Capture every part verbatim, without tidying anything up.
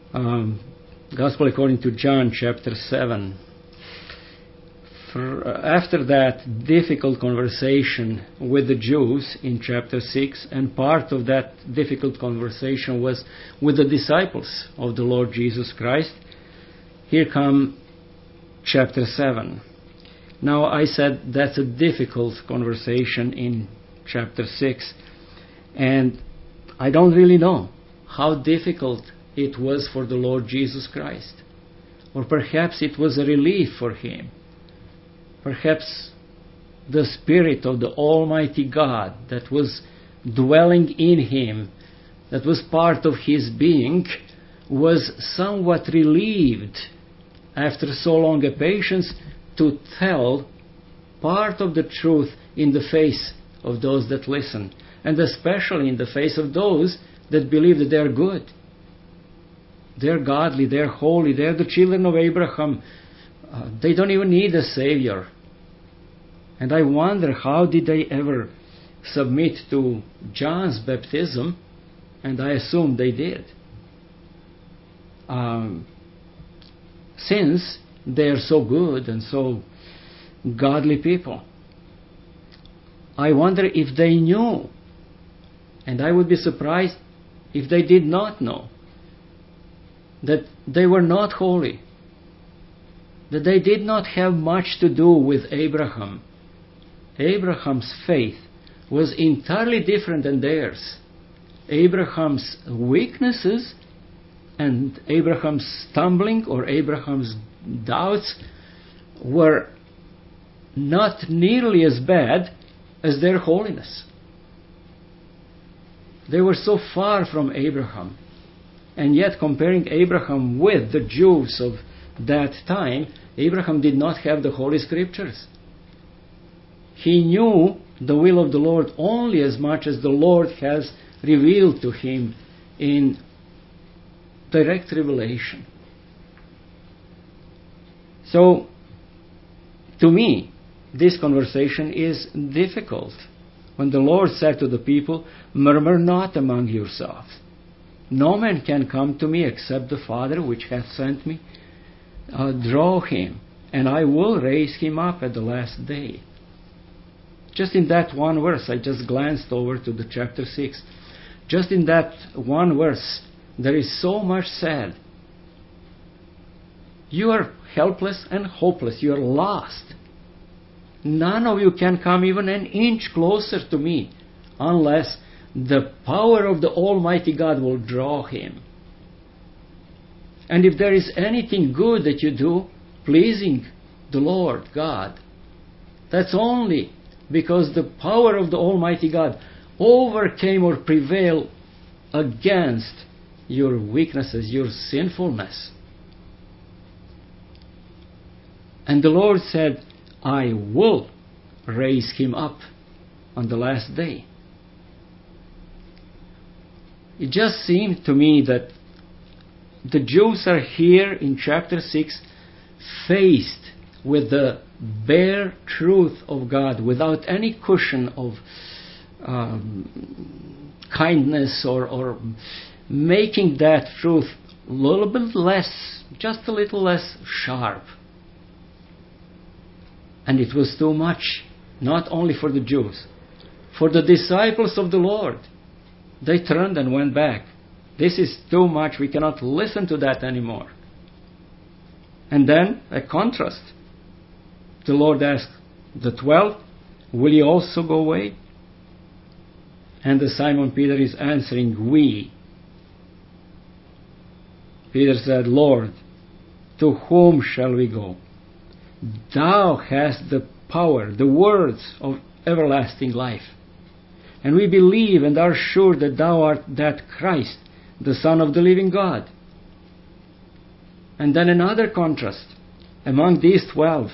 Um, Gospel according to John, chapter seven. For, uh, after that difficult conversation with the Jews in chapter six, and part of that difficult conversation was with the disciples of the Lord Jesus Christ, here come chapter seven. Now, I said that's a difficult conversation in chapter six, and I don't really know how difficult it was for the Lord Jesus Christ. Or perhaps it was a relief for him. Perhaps the Spirit of the Almighty God that was dwelling in him, that was part of his being, was somewhat relieved after so long a patience to tell part of the truth in the face of those that listen, and especially in the face of those that believe that they are good. They're godly, they're holy, they're the children of Abraham. Uh, they don't even need a Savior. And I wonder, how did they ever submit to John's baptism? And I assume they did. Um, since they are so good and so godly people. I wonder if they knew. And I would be surprised if they did not know that they were not holy, that they did not have much to do with Abraham. Abraham's faith was entirely different than theirs. Abraham's weaknesses and Abraham's stumbling or Abraham's doubts were not nearly as bad as their holiness. They were so far from Abraham. And yet, comparing Abraham with the Jews of that time, Abraham did not have the Holy Scriptures. He knew the will of the Lord only as much as the Lord has revealed to him in direct revelation. So, to me, this conversation is difficult. When the Lord said to the people, "Murmur not among yourselves. No man can come to me except the Father which hath sent me. Uh, draw him, and I will raise him up at the last day." Just in that one verse, I just glanced over to the chapter six. Just in that one verse, there is so much said. You are helpless and hopeless. You are lost. None of you can come even an inch closer to me unless the power of the Almighty God will draw him. And if there is anything good that you do, pleasing the Lord God, that's only because the power of the Almighty God overcame or prevailed against your weaknesses, your sinfulness. And the Lord said, "I will raise him up on the last day." It just seemed to me that the Jews are here in chapter six faced with the bare truth of God without any cushion of um, kindness or, or making that truth a little bit less, just a little less sharp. And it was too much, not only for the Jews, for the disciples of the Lord. They turned and went back. This is too much. We cannot listen to that anymore. And then a contrast. The Lord asked the twelve, "Will you also go away?" And the Simon Peter is answering, "We." Peter said, "Lord, to whom shall we go? Thou hast the power, the words of everlasting life. And we believe and are sure that thou art that Christ, the Son of the living God." And then another contrast among these twelve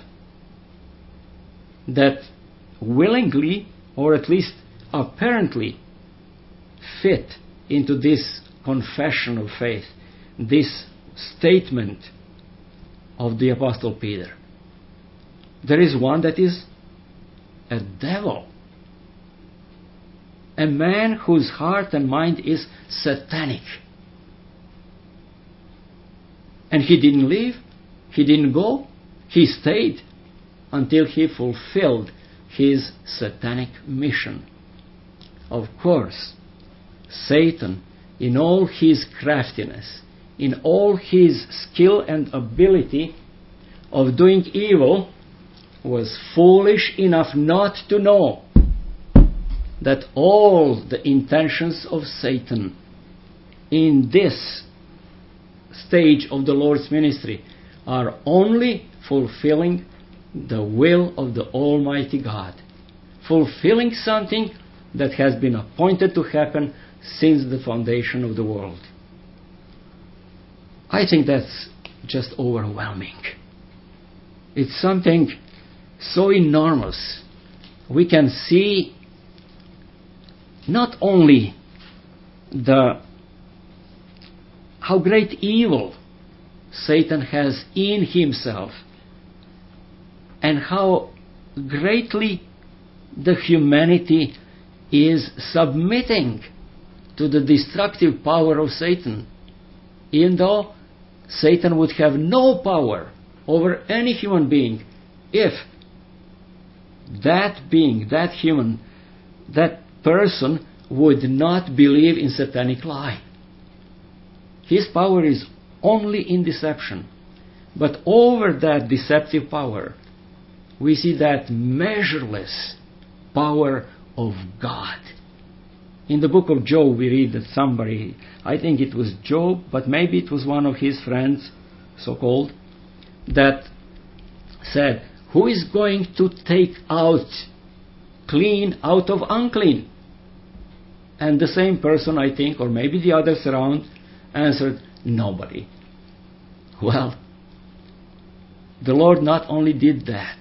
that willingly, or at least apparently, fit into this confession of faith, this statement of the Apostle Peter. There is one that is a devil. A man whose heart and mind is satanic. And he didn't leave. He didn't go. He stayed until he fulfilled his satanic mission. Of course, Satan, in all his craftiness, in all his skill and ability of doing evil, was foolish enough not to know that all the intentions of Satan in this stage of the Lord's ministry are only fulfilling the will of the Almighty God, fulfilling something that has been appointed to happen since the foundation of the world. I think that's just overwhelming. It's something so enormous. We can see not only the how great evil Satan has in himself, and how greatly the humanity is submitting to the destructive power of Satan, even though Satan would have no power over any human being if that being, that human, that person would not believe in satanic lie. His power is only in deception. But over that deceptive power, we see that measureless power of God. In the book of Job, we read that somebody, I think it was Job, but maybe it was one of his friends, so-called, that said, who is going to take out clean out of unclean? And the same person, I think, or maybe the others around, answered, nobody. Well, the Lord not only did that,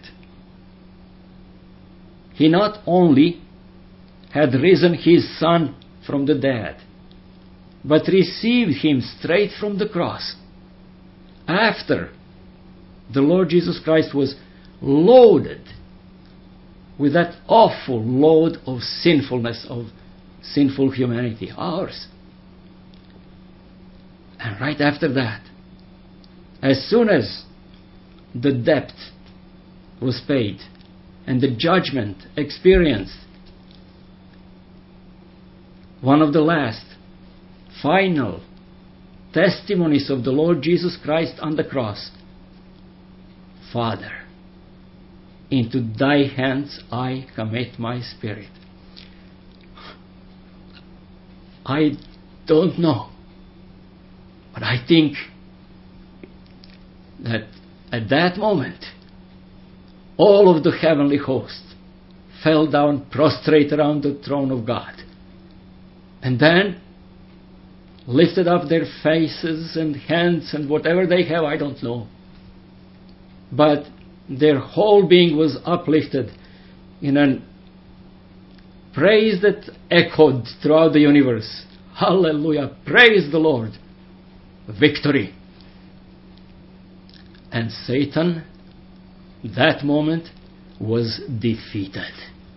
He not only had risen His Son from the dead, but received Him straight from the cross after the Lord Jesus Christ was loaded with that awful load of sinfulness, of sinful humanity, ours. And right after that, as soon as the debt was paid and the judgment experienced, one of the last final testimonies of the Lord Jesus Christ on the cross, Father, into thy hands I commit my spirit. I don't know, but I think that at that moment, all of the heavenly host fell down prostrate around the throne of God, and then lifted up their faces and hands and whatever they have, I don't know. But their whole being was uplifted in a praise that echoed throughout the universe. Hallelujah! Praise the Lord! Victory! And Satan, that moment, was defeated.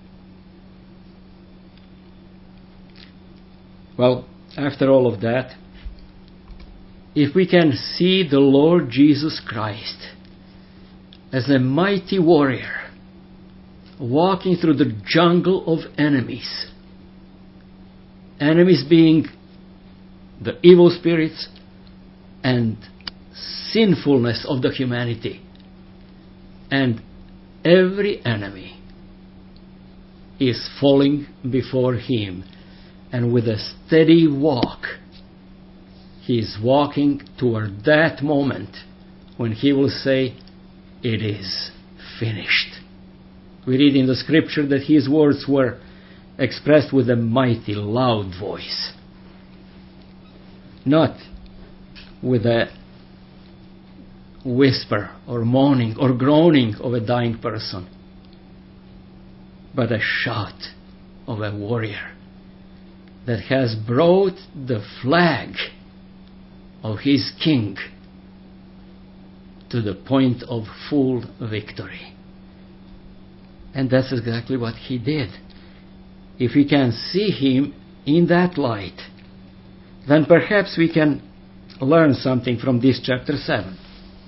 Well, after all of that, if we can see the Lord Jesus Christ as a mighty warrior walking through the jungle of enemies, enemies being the evil spirits and sinfulness of the humanity, and every enemy is falling before Him, and with a steady walk He is walking toward that moment when He will say, it is finished. We read in the scripture that His words were expressed with a mighty loud voice, not with a whisper or moaning or groaning of a dying person, but a shout of a warrior that has brought the flag of his king to the point of full victory. And that's exactly what he did. If we can see him in that light, then perhaps we can learn something from this chapter seven.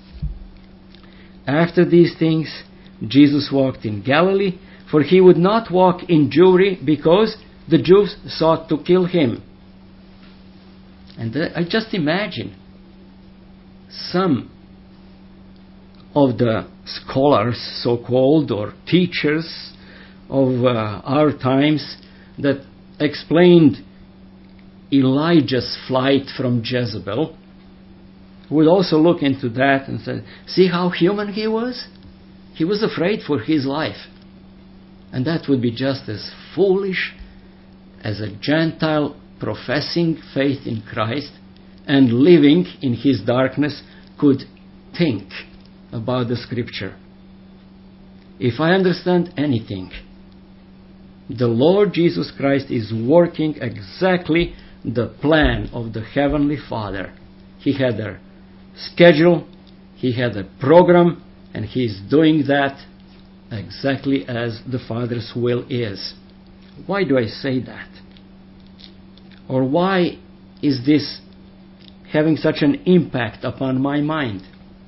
After these things, Jesus walked in Galilee, for he would not walk in Jewry, because the Jews sought to kill him. And uh, I just imagine some of the scholars, so-called, or teachers of uh, our times that explained Elijah's flight from Jezebel would also look into that and say, see how human he was? He was afraid for his life. And that would be just as foolish as a Gentile professing faith in Christ and living in his darkness could think about the Scripture. If I understand anything, the Lord Jesus Christ is working exactly the plan of the Heavenly Father. He had a schedule, he had a program, and he is doing that exactly as the Father's will is. Why do I say that? Or why is this having such an impact upon my mind?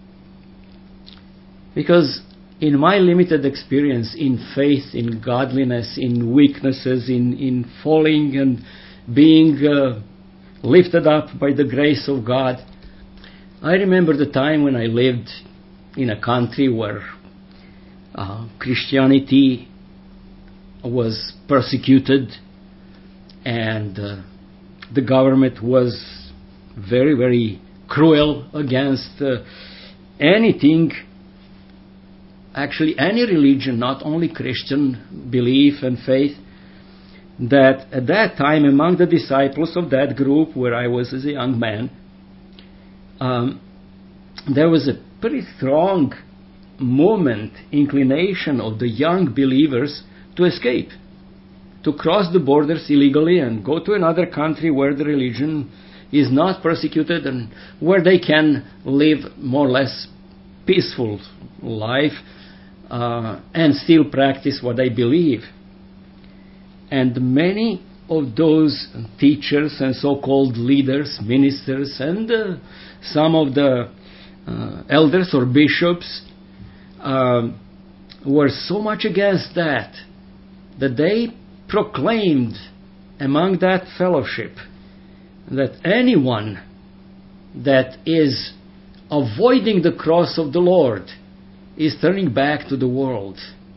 Because in my limited experience in faith, in godliness, in weaknesses, in, in falling and being uh, lifted up by the grace of God, I remember the time when I lived in a country where uh, Christianity was persecuted and uh, the government was very, very cruel against uh, anything, actually any religion, not only Christian belief and faith, that at that time among the disciples of that group where I was as a young man, um, there was a pretty strong movement, inclination of the young believers to escape, to cross the borders illegally and go to another country where the religion is not persecuted and where they can live more or less peaceful life uh, and still practice what they believe. And many of those teachers and so-called leaders, ministers, and uh, some of the uh, elders or bishops uh, were so much against that that they proclaimed among that fellowship that anyone that is avoiding the cross of the Lord is turning back to the world.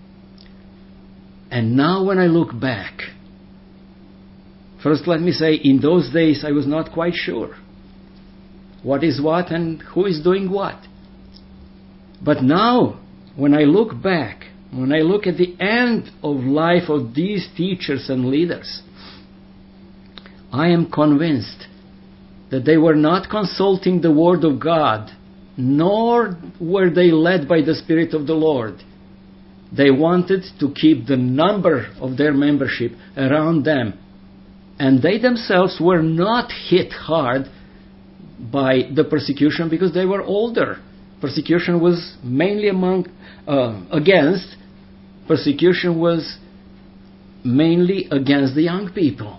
And now when I look back, first let me say, in those days I was not quite sure what is what and who is doing what. But now, when I look back, when I look at the end of life of these teachers and leaders, I am convinced that they were not consulting the Word of God, nor were they led by the Spirit of the Lord. They wanted to keep the number of their membership around them. And they themselves were not hit hard by the persecution because they were older. Persecution was mainly among uh, against. Persecution was mainly against the young people.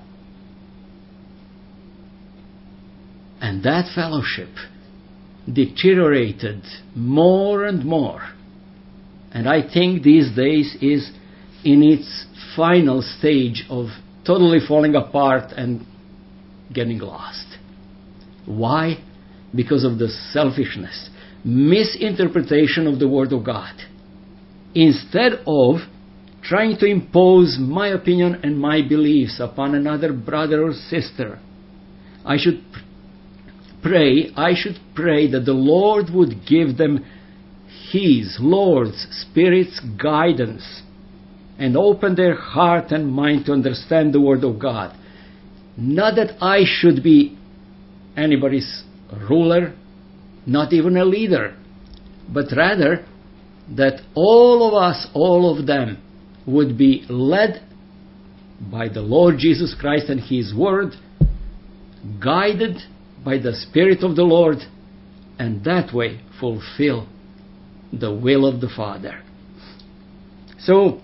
And that fellowship deteriorated more and more. And I think these days is in its final stage of totally falling apart and getting lost. Why? Because of the selfishness, misinterpretation of the Word of God. Instead of trying to impose my opinion and my beliefs upon another brother or sister, I should pray, I should pray that the Lord would give them His, Lord's, Spirit's guidance and open their heart and mind to understand the Word of God. Not that I should be anybody's ruler, not even a leader, but rather that all of us, all of them, would be led by the Lord Jesus Christ and His Word, guided by the Spirit of the Lord, and that way fulfill the will of the Father. So,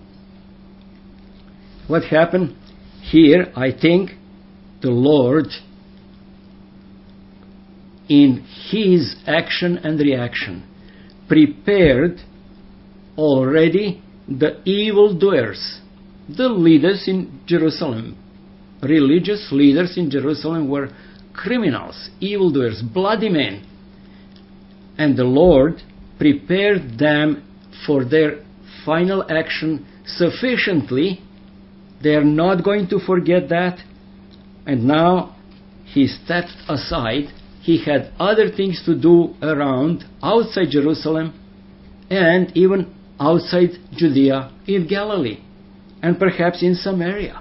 what happened here, I think the Lord in his action and reaction, prepared already the evildoers, the leaders in Jerusalem. Religious leaders in Jerusalem were criminals, evildoers, bloody men. And the Lord prepared them for their final action sufficiently. They are not going to forget that. And now he stepped aside. He had other things to do around, outside Jerusalem, and even outside Judea, in Galilee, and perhaps in Samaria.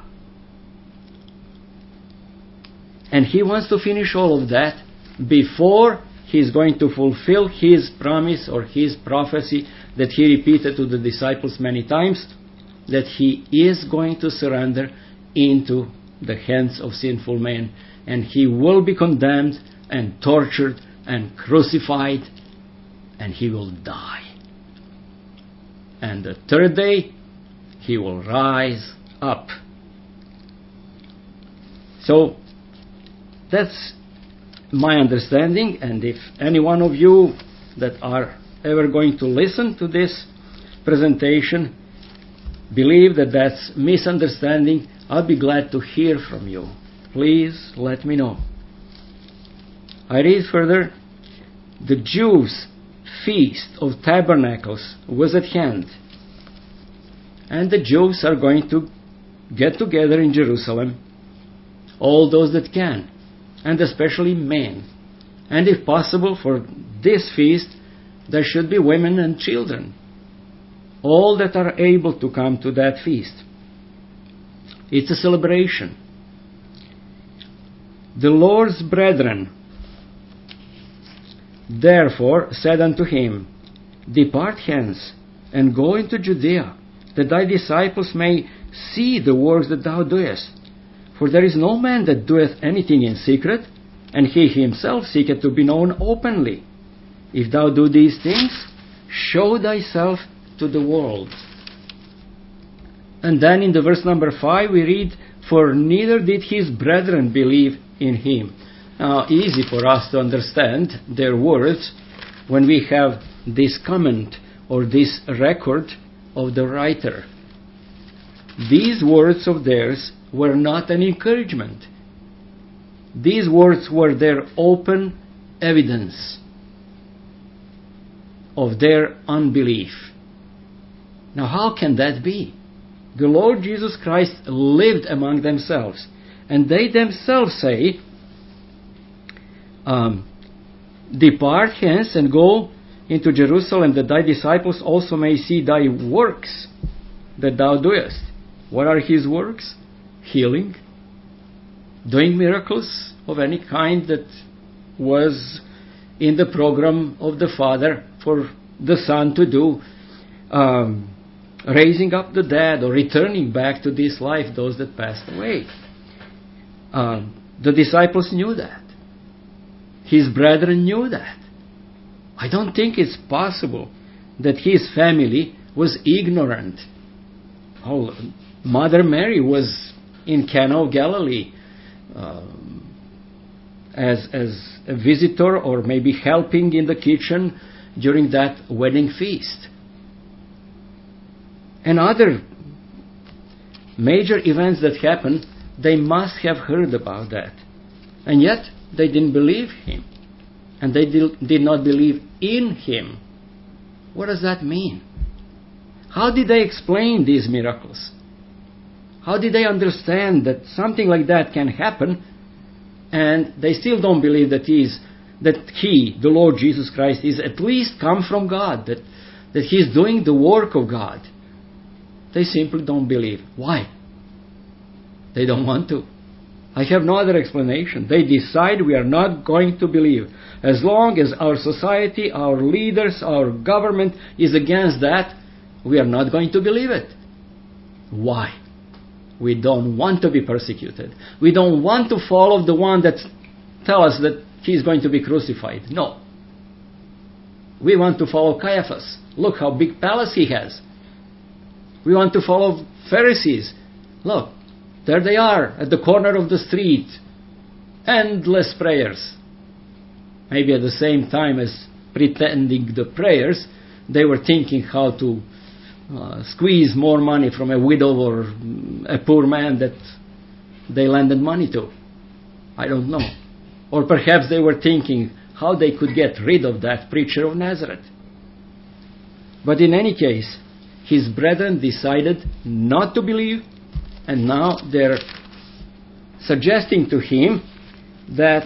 And he wants to finish all of that before he's going to fulfill his promise or his prophecy that he repeated to the disciples many times, that he is going to surrender into the hands of sinful men, and he will be condemned and tortured and crucified, and he will die. And the third day, he will rise up. So, that's my understanding, and if any one of you that are ever going to listen to this presentation believe that that's misunderstanding, I'll be glad to hear from you. Please let me know. I read further. The Jews' feast of tabernacles was at hand, and the Jews are going to get together in Jerusalem, all those that can, and especially men. And if possible, for this feast, there should be women and children, all that are able to come to that feast. It's a celebration. The Lord's brethren therefore said unto him, Depart hence, and go into Judea, that thy disciples may see the works that thou doest. For there is no man that doeth anything in secret, and he himself seeketh to be known openly. If thou do these things, show thyself to the world. And then in the verse number five we read, For neither did his brethren believe in him. Now, easy for us to understand their words when we have this comment or this record of the writer. These words of theirs were not an encouragement. These words were their open evidence of their unbelief. Now, how can that be? The Lord Jesus Christ lived among themselves, and they themselves say, um, Depart hence and go into Jerusalem, that thy disciples also may see thy works that thou doest. What are his works? Healing, doing miracles of any kind that was in the program of the Father for the Son to do, um, raising up the dead or returning back to this life those that passed away. Um, the disciples knew that. His brethren knew that. I don't think it's possible that his family was ignorant. Oh, Mother Mary was in Cana of Galilee um, as, as a visitor, or maybe helping in the kitchen during that wedding feast. And other major events that happened, they must have heard about that. And yet, they didn't believe him. And they did not believe in him. What does that mean? How did they explain these miracles? How did they understand that something like that can happen, and they still don't believe that he, is, that he, the Lord Jesus Christ, is at least come from God, that, that he is doing the work of God? They simply don't believe. Why? They don't want to. I have no other explanation. They decide we are not going to believe. As long as our society, our leaders, our government is against that, we are not going to believe it. Why? We don't want to be persecuted. We don't want to follow the one that tells us that he is going to be crucified. No. We want to follow Caiaphas. Look how big palace he has. We want to follow Pharisees. Look, there they are at the corner of the street. Endless prayers. maybe at the same time as pretending the prayers, they were thinking how to uh, squeeze more money from a widow or a poor man that they lended money to. I don't know. Or perhaps they were thinking how they could get rid of that preacher of Nazareth. But in any case, his brethren decided not to believe, and now they're suggesting to him that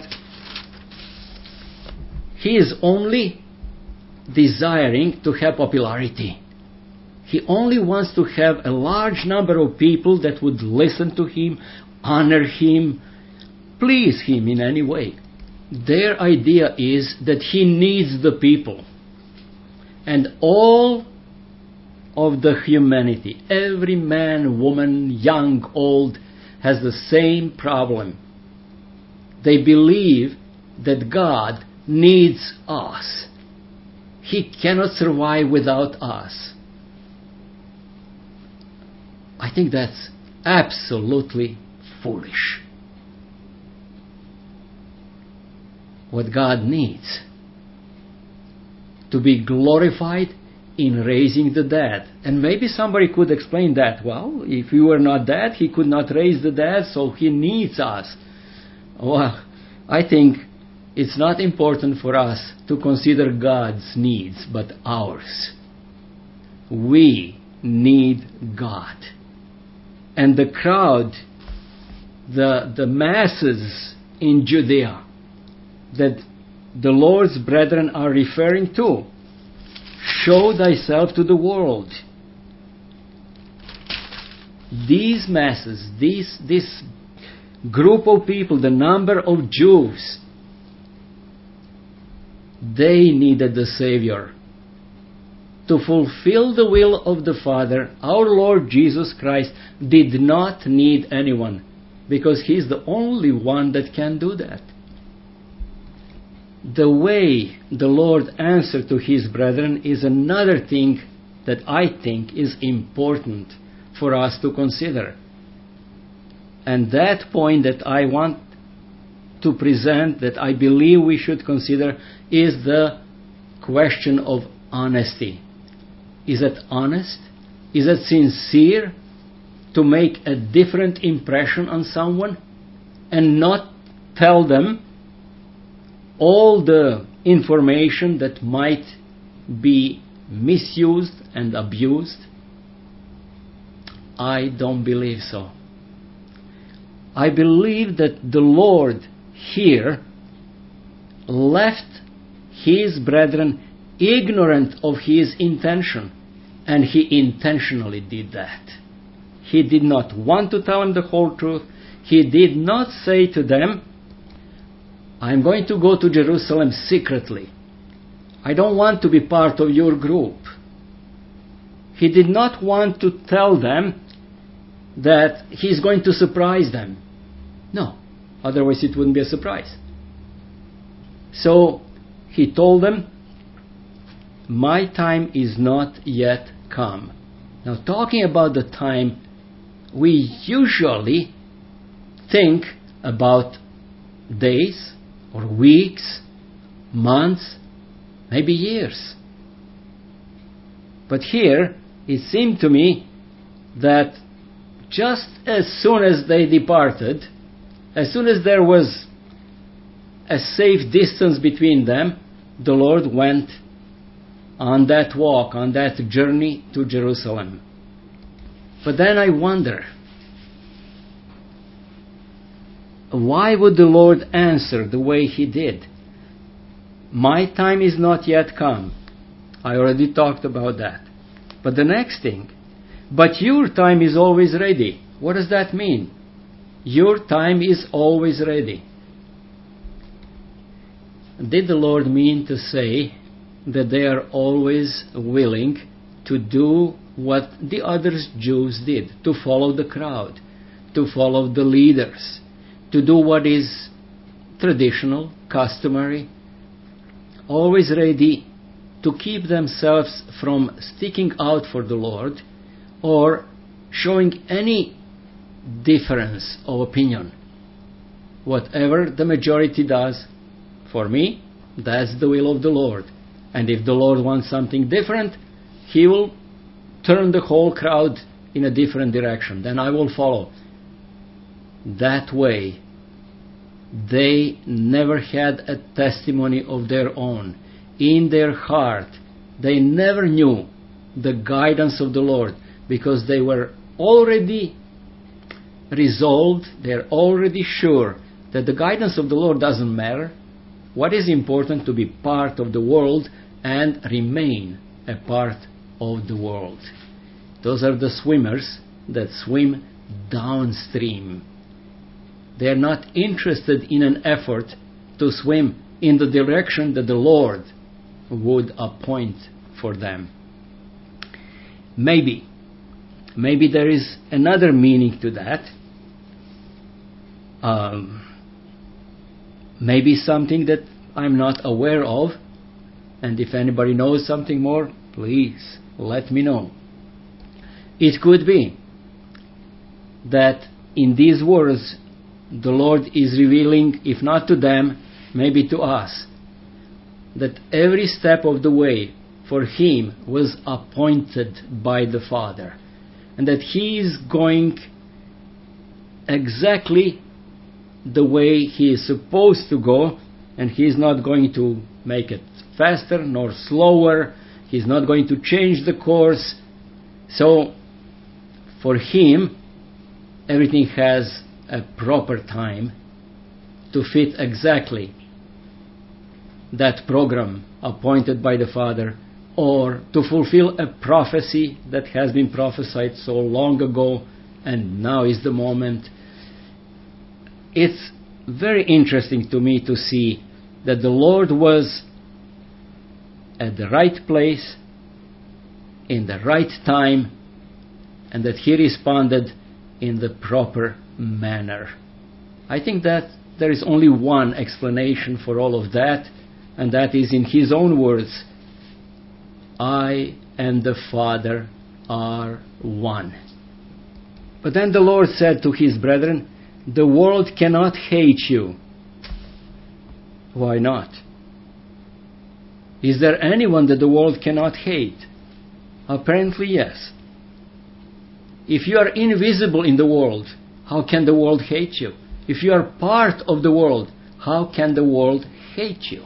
he is only desiring to have popularity. He only wants to have a large number of people that would listen to him, honor him, please him in any way. Their idea is that he needs the people. And all of the humanity, every man, woman, young, old, has the same problem. They believe that God needs us. He cannot survive without us. I think that's absolutely foolish. What God needs to be glorified in raising the dead. And maybe somebody could explain that. Well, if we were not dead, he could not raise the dead, so he needs us. Well, I think it's not important for us to consider God's needs, but ours. We need God. And the crowd, the, the masses in Judea that the Lord's brethren are referring to, show thyself to the world. These masses, these, this group of people, the number of Jews, they needed the Savior. To fulfill the will of the Father, our Lord Jesus Christ did not need anyone, because He's the only one that can do that. The way the Lord answered to His brethren is another thing that I think is important for us to consider. And that point that I want to present, that I believe we should consider, is the question of honesty. Is it honest? Is it sincere to make a different impression on someone and not tell them all the information that might be misused and abused? I don't believe so. I believe that the Lord here left His brethren ignorant of His intention, and He intentionally did that. He did not want to tell them the whole truth. He did not say to them, I'm going to go to Jerusalem secretly. I don't want to be part of your group. He did not want to tell them that He's going to surprise them. No, otherwise it wouldn't be a surprise. So He told them, my time is not yet come. Now, talking about the time, we usually think about days or weeks, months, maybe years. But here, it seemed to me that just as soon as they departed, as soon as there was a safe distance between them, the Lord went on that walk, on that journey to Jerusalem. But then I wonder, why would the Lord answer the way He did? My time is not yet come. I already talked about that. But the next thing, but your time is always ready. What does that mean? Your time is always ready. Did the Lord mean to say that they are always willing to do what the other Jews did, to follow the crowd, to follow the leaders, to do what is traditional, customary, always ready to keep themselves from sticking out for the Lord or showing any difference of opinion. Whatever the majority does, for me, That's the will of the Lord. And if the Lord wants something different, He will turn the whole crowd in a different direction. Then I will follow. That way, they never had a testimony of their own. In their heart, they never knew the guidance of the Lord, because they were already resolved, they're already sure that the guidance of the Lord doesn't matter. What is important to be part of the world and remain a part of the world. Those are the swimmers that swim downstream. They are not interested in an effort to swim in the direction that the Lord would appoint for them. Maybe, maybe there is another meaning to that. Um, maybe something that I'm not aware of, and if anybody knows something more, please let me know. It could be that in these words the Lord is revealing, if not to them, maybe to us, that every step of the way for Him was appointed by the Father, and that He is going exactly the way He is supposed to go, and He is not going to make it faster nor slower. He's not going to change the course. So for Him, everything has a proper time to fit exactly that program appointed by the Father, or to fulfill a prophecy that has been prophesied so long ago, and now is the moment. It's very interesting to me to see that the Lord was at the right place, in the right time, and that He responded in the proper manner. I think that there is only one explanation for all of that, and that is in His own words, I and the Father are one. But then the Lord said to His brethren, the world cannot hate you. Why not? Is there anyone that the world cannot hate? Apparently yes. If you are invisible in the world, how can the world hate you? If you are part of the world, how can the world hate you?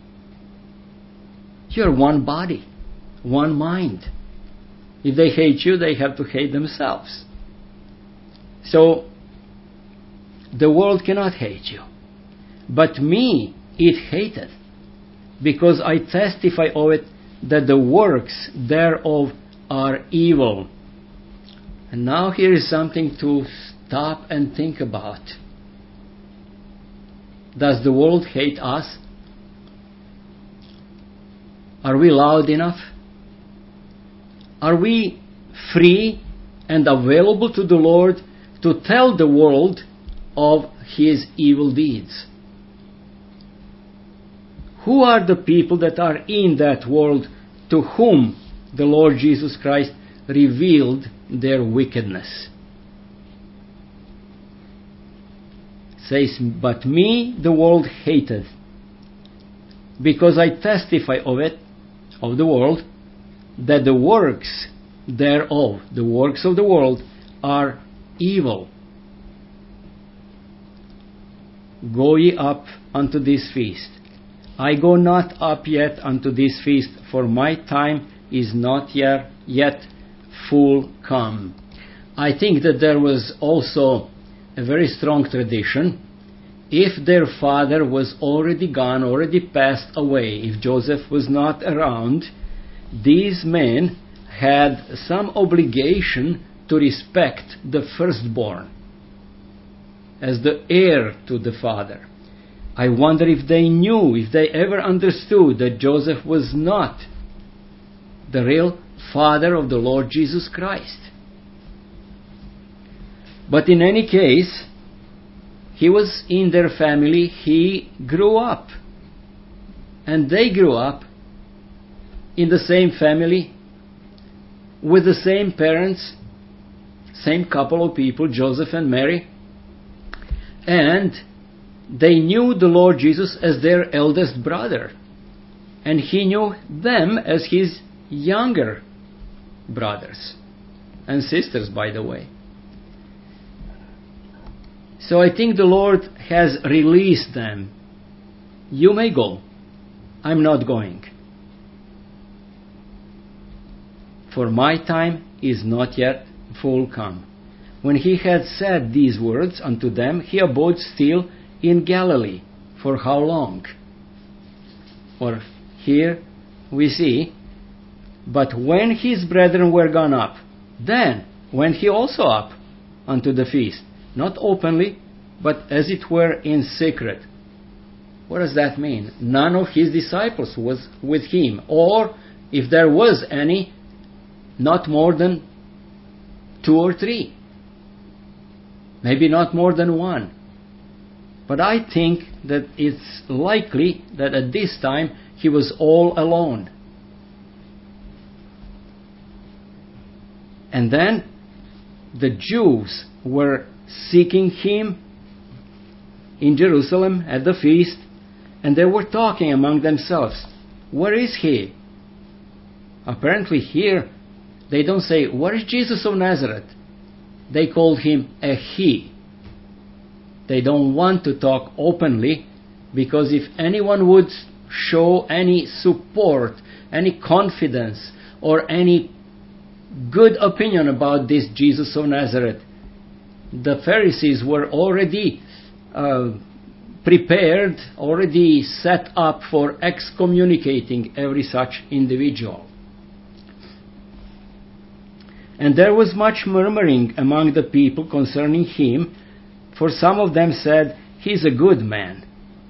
You are one body, one mind. If they hate you, they have to hate themselves. So, the world cannot hate you. But me it hateth, because I testify of it that the works thereof are evil. And now here is something to stop and think about. Does the world hate us? Are we loud enough? Are we free and available to the Lord to tell the world of His evil deeds? Who are the people that are in that world to whom the Lord Jesus Christ revealed their wickedness? It says, but me the world hateth, because I testify of it, of the world, that the works thereof, the works of the world, are evil. Go ye up unto this feast. I go not up yet unto this feast, for my time is not yet, yet full come. I think that there was also a very strong tradition. If their father was already gone, already passed away, if Joseph was not around, these men had some obligation to respect the firstborn as the heir to the father. I wonder if they knew, if they ever understood that Joseph was not the real father of the Lord Jesus Christ. But in any case, he was in their family, he grew up. And they grew up in the same family, with the same parents, same couple of people, Joseph and Mary. And they knew the Lord Jesus as their eldest brother, and he knew them as his younger brothers and sisters, by the way. So I think the Lord has released them. You may go. I'm not going. For my time is not yet full come. When he had said these words unto them, he abode still in Galilee. For how long? Or here we see, but when his brethren were gone up, then went he also up unto the feast, not openly, but as it were in secret. What does that mean? None of his disciples was with him, or if there was any, not more than two or three. Maybe not more than one. But I think that it's likely that at this time he was all alone. And then the Jews were seeking him in Jerusalem at the feast, and they were talking among themselves, where is he? Apparently here they don't say, where is Jesus of Nazareth? They called him a he. They don't want to talk openly, because if anyone would show any support, any confidence, or any good opinion about this Jesus of Nazareth, the Pharisees were already uh, prepared, already set up for excommunicating every such individual. And there was much murmuring among the people concerning him, for some of them said, he is a good man.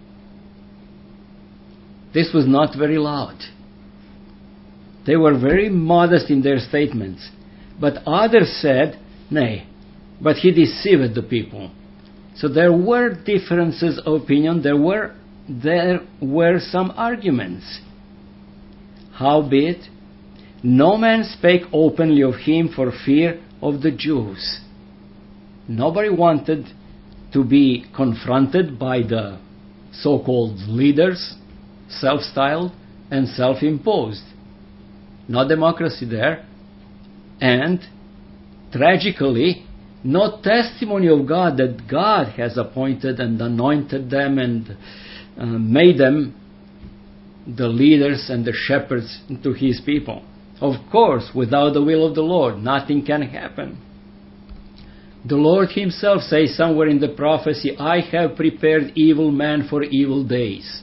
This was not very loud. They were very modest in their statements. But others said, nay, but he deceived the people. So there were differences of opinion, there were, there were some arguments. Howbeit, no man spake openly of him for fear of the Jews. Nobody wanted to be confronted by the so-called leaders, self-styled and self-imposed. No democracy there. And, tragically, no testimony of God that God has appointed and anointed them and uh, made them the leaders and the shepherds to his people. Of course, without the will of the Lord, nothing can happen. The Lord himself says somewhere in the prophecy, I have prepared evil men for evil days.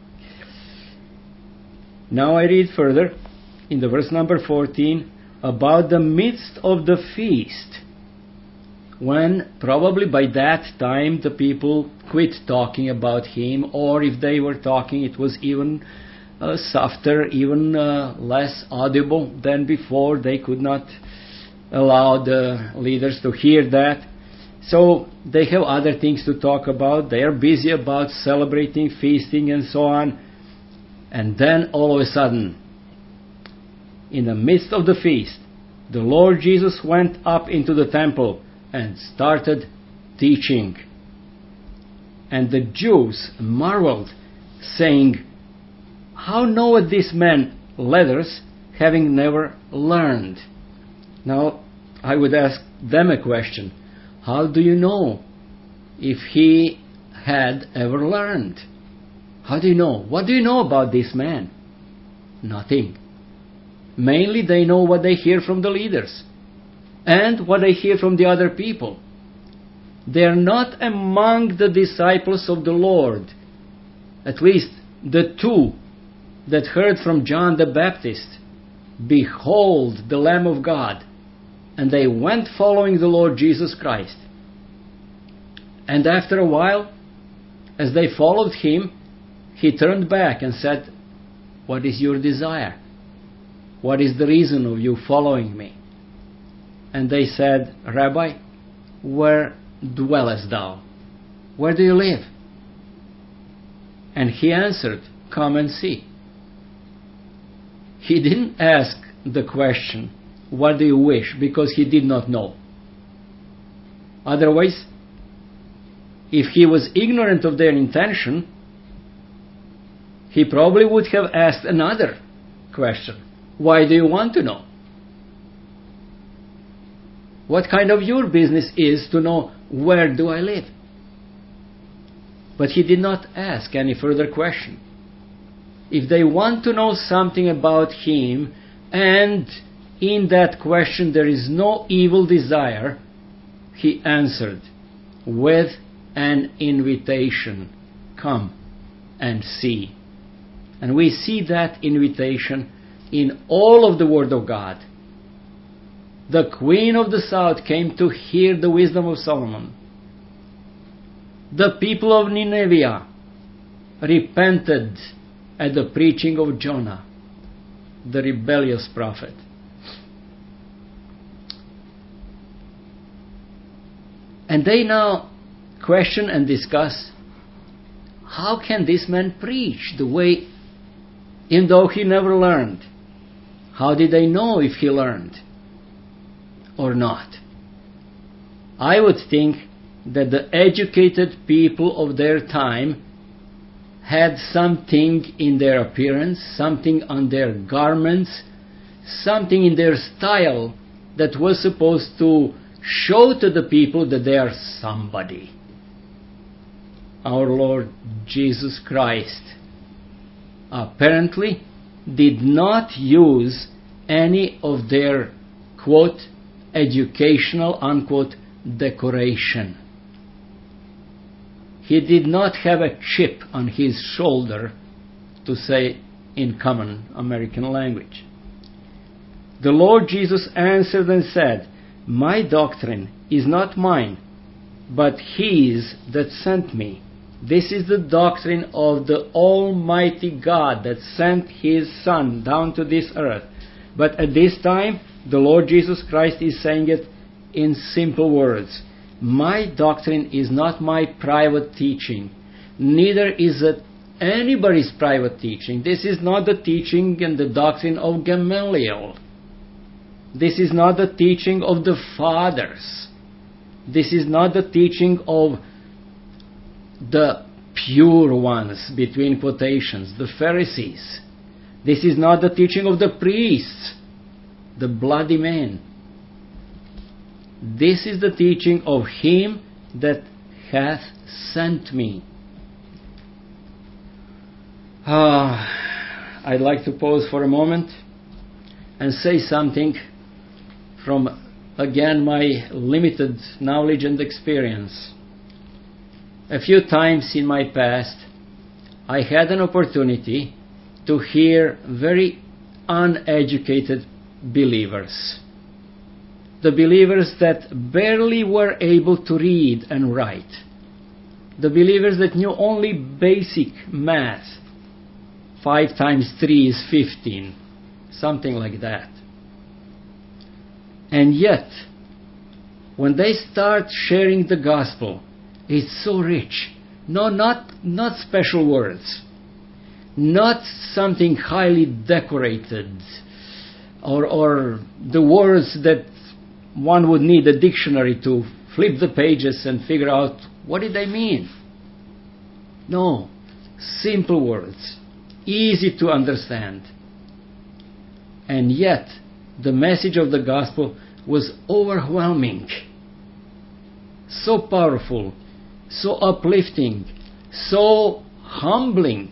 Now I read further in the verse number fourteen about the midst of the feast, when probably by that time the people quit talking about him, or if they were talking it was even uh, softer, even uh, less audible than before. They could not allow the leaders to hear that. So they have other things to talk about. They are busy about celebrating, feasting and so on. And then all of a sudden, in the midst of the feast, the Lord Jesus went up into the temple and started teaching. And the Jews marveled, saying, how knoweth this man letters, having never learned? Now, I would ask them a question. How do you know if he had ever learned? How do you know? What do you know about this man? Nothing. Mainly they know what they hear from the leaders and what they hear from the other people. They are not among the disciples of the Lord. At least the two that heard from John the Baptist, behold the Lamb of God. And they went following the Lord Jesus Christ. And after a while, as they followed him, he turned back and said, what is your desire? What is the reason of you following me? And they said, Rabbi, where dwellest thou? Where do you live? And he answered, come and see. He didn't ask the question, what do you wish? Because he did not know. Otherwise, if he was ignorant of their intention, he probably would have asked another question. Why do you want to know? What kind of your business is to know where do I live? But he did not ask any further question. If they want to know something about him, and in that question there is no evil desire, he answered with an invitation. Come and see. And we see that invitation in all of the Word of God. The Queen of the South came to hear the wisdom of Solomon. The people of Nineveh repented at the preaching of Jonah, the rebellious prophet. And they now question and discuss, how can this man preach the way, even though he never learned? How did they know if he learned or not? I would think that the educated people of their time had something in their appearance, something on their garments, something in their style that was supposed to show to the people that they are somebody. Our Lord Jesus Christ apparently did not use any of their, quote, educational, unquote, decoration. He did not have a chip on his shoulder, to say in common American language. The Lord Jesus answered and said, my doctrine is not mine, but his that sent me. This is the doctrine of the Almighty God that sent his Son down to this earth. But at this time, the Lord Jesus Christ is saying it in simple words. My doctrine is not my private teaching. Neither is it anybody's private teaching. This is not the teaching and the doctrine of Gamaliel. This is not the teaching of the fathers. This is not the teaching of the pure ones, between quotations, the Pharisees. This is not the teaching of the priests, the bloody men. This is the teaching of him that hath sent me. Ah, I'd like to pause for a moment and say something from, again, my limited knowledge and experience. A few times in my past, I had an opportunity to hear very uneducated believers. The believers that barely were able to read and write. The believers that knew only basic math. Five times three is fifteen. Something like that. And yet, when they start sharing the gospel, it's so rich. No, not, not special words. Not something highly decorated. Or, or the words that one would need a dictionary to flip the pages and figure out what did they mean. No, simple words, easy to understand. And yet, the message of the gospel was overwhelming, so powerful, so uplifting, so humbling,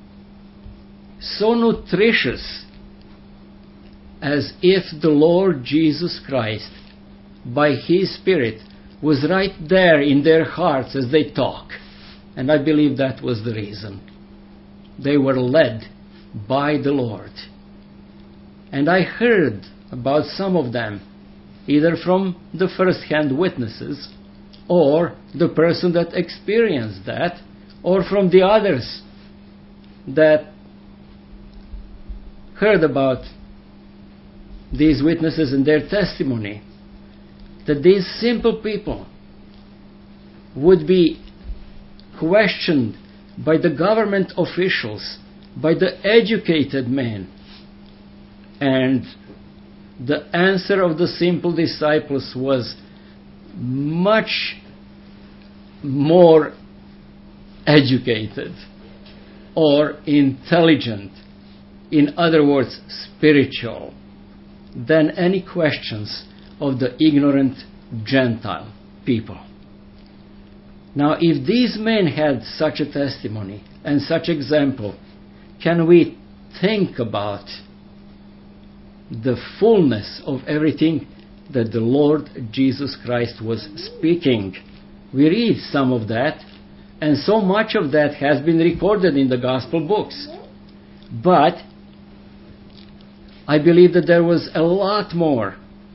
so nutritious, as if the Lord Jesus Christ, by his Spirit, was right there in their hearts as they talk. And I believe that was the reason. They were led by the Lord. And I heard about some of them, either from the first-hand witnesses, or the person that experienced that, or from the others that heard about these witnesses and their testimony, that these simple people would be questioned by the government officials, by the educated men. And the answer of the simple disciples was much more educated or intelligent, in other words, spiritual, than any questions of the ignorant Gentile people. Now, if these men had such a testimony and such example, can we think about the fullness of everything that the Lord Jesus Christ was speaking? We read some of that, and so much of that has been recorded in the Gospel books. But I believe that there was a lot more.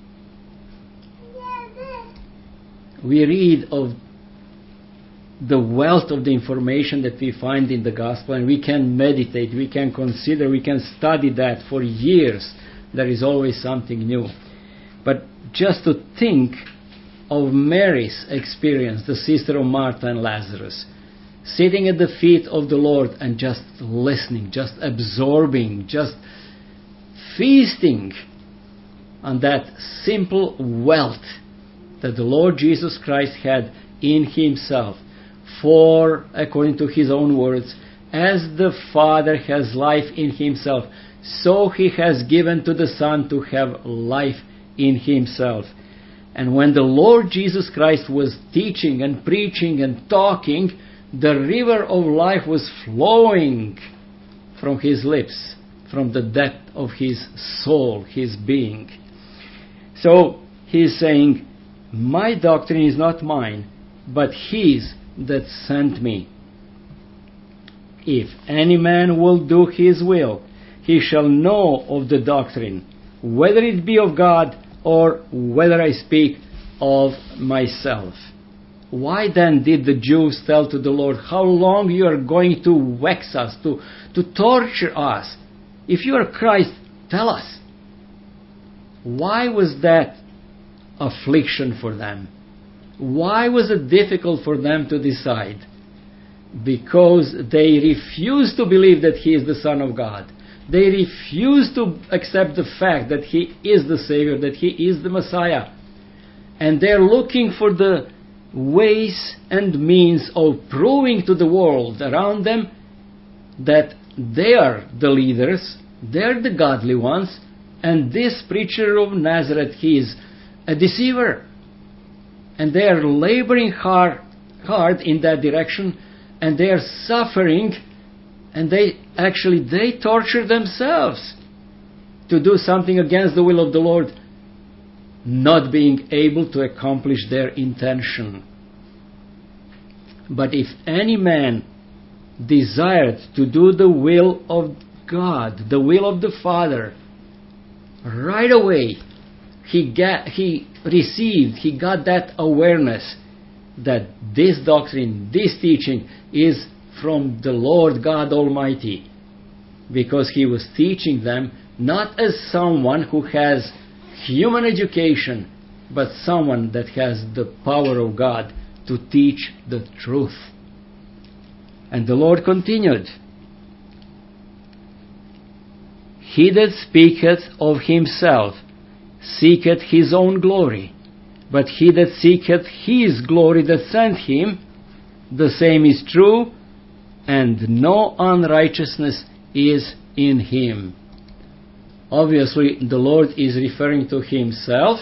We read of the wealth of the information that we find in the Gospel, and we can meditate, we can consider, we can study that for years. There is always something new. But just to think of Mary's experience, the sister of Martha and Lazarus, sitting at the feet of the Lord and just listening, just absorbing, just feasting on that simple wealth that the Lord Jesus Christ had in Himself. For, according to His own words, as the Father has life in Himself, so He has given to the Son to have life in Himself. And when the Lord Jesus Christ was teaching and preaching and talking, the river of life was flowing from His lips, from the depth of His soul, His being. So He's saying, my doctrine is not mine, but His that sent me. If any man will do His will, he shall know of the doctrine, whether it be of God or whether I speak of myself. Why then did the Jews tell to the Lord, how long you are going to vex us, to, to torture us? If you are Christ, tell us. Why was that affliction for them? Why was it difficult for them to decide? Because they refused to believe that He is the Son of God. They refused to accept the fact that He is the Savior, that He is the Messiah. And they're looking for the ways and means of proving to the world around them that they are the leaders, they're the godly ones, and this preacher of Nazareth, he is a deceiver. And they are laboring hard, hard in that direction, and they are suffering, and they actually they torture themselves to do something against the will of the Lord, not being able to accomplish their intention. But if any man desired to do the will of God, the will of the Father, right away he got, he received, he got that awareness that this doctrine, this teaching is from the Lord God Almighty, because He was teaching them not as someone who has human education, but someone that has the power of God to teach the truth. And the Lord continued, He that speaketh of himself seeketh his own glory, but he that seeketh His glory that sent him, the same is true, and no unrighteousness is in him. Obviously, the Lord is referring to Himself,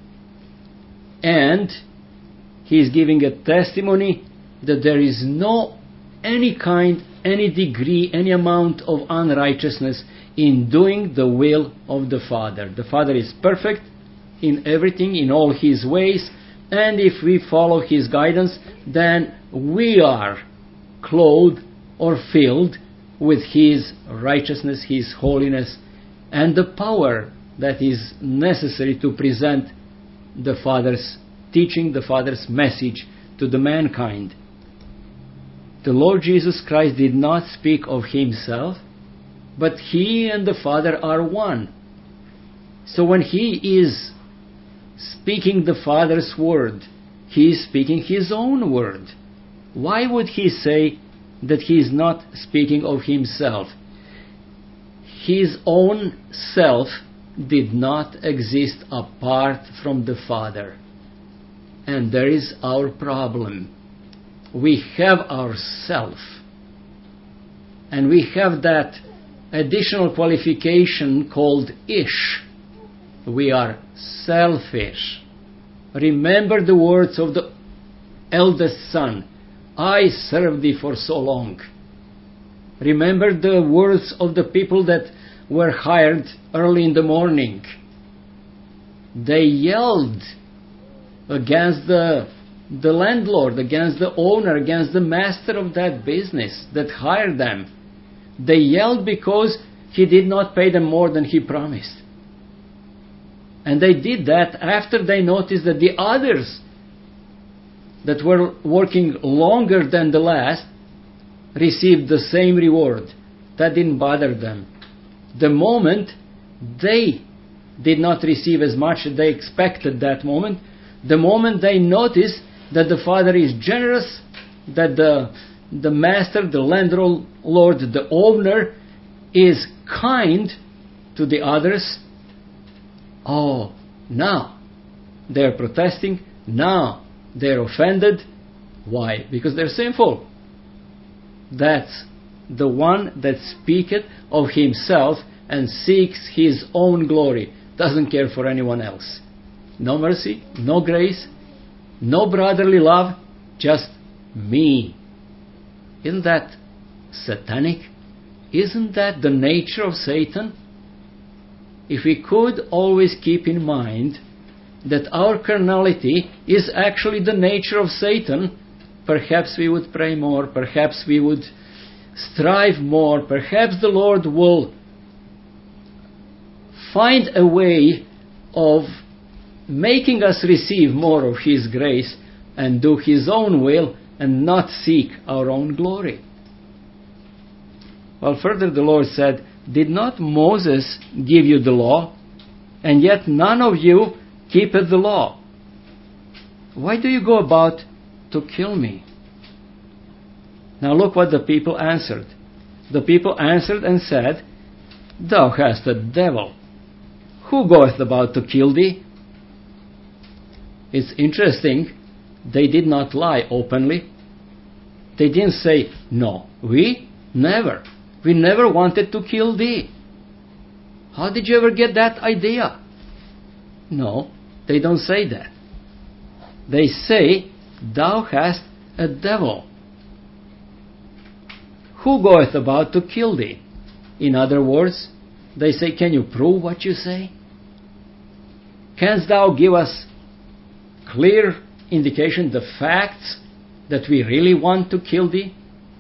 and He is giving a testimony that there is no any kind, any degree, any amount of unrighteousness in doing the will of the Father. The Father is perfect in everything, in all His ways, and if we follow His guidance, then we are clothed or filled with His righteousness, His holiness, and the power that is necessary to present the Father's teaching, the Father's message to the mankind. The Lord Jesus Christ did not speak of Himself, but He and the Father are one. So when He is speaking the Father's word, He is speaking His own word. Why would He say that He is not speaking of Himself? His own self did not exist apart from the Father. And there is our problem. we have ourself. And we have that additional qualification called ish. We are selfish. Remember the words of the eldest son, I served thee for so long. Remember the words of the people that were hired early in the morning. They yelled against the, the landlord, against the owner, against the master of that business that hired them. They yelled because he did not pay them more than he promised. And they did that after they noticed that the others that were working longer than the last received the same reward. That didn't bother them. The moment they did not receive as much as they expected that moment, the moment they noticed that the Father is generous, that the, the master, the landlord, the owner is kind to the others, oh, now they're protesting, now they're offended. Why? Because they're sinful. That's the one that speaketh of himself and seeks his own glory, doesn't care for anyone else. No mercy, no grace, no brotherly love, just me. Isn't that satanic? Isn't that the nature of Satan? If we could always keep in mind that our carnality is actually the nature of Satan, perhaps we would pray more, perhaps we would strive more, perhaps the Lord will find a way of making us receive more of His grace and do His own will and not seek our own glory. Well, further the Lord said, did not Moses give you the law, and yet none of you keepeth the law? Why do you go about to kill me? Now look what the people answered. The people answered and said, Thou hast a devil. Who goeth about to kill thee? It's interesting, they did not lie openly. They didn't say, no, we never. We never wanted to kill thee. How did you ever get that idea? No, they don't say that. They say, Thou hast a devil. Who goeth about to kill thee? In other words, they say, can you prove what you say? Canst thou give us clear indication, the facts, that we really want to kill thee?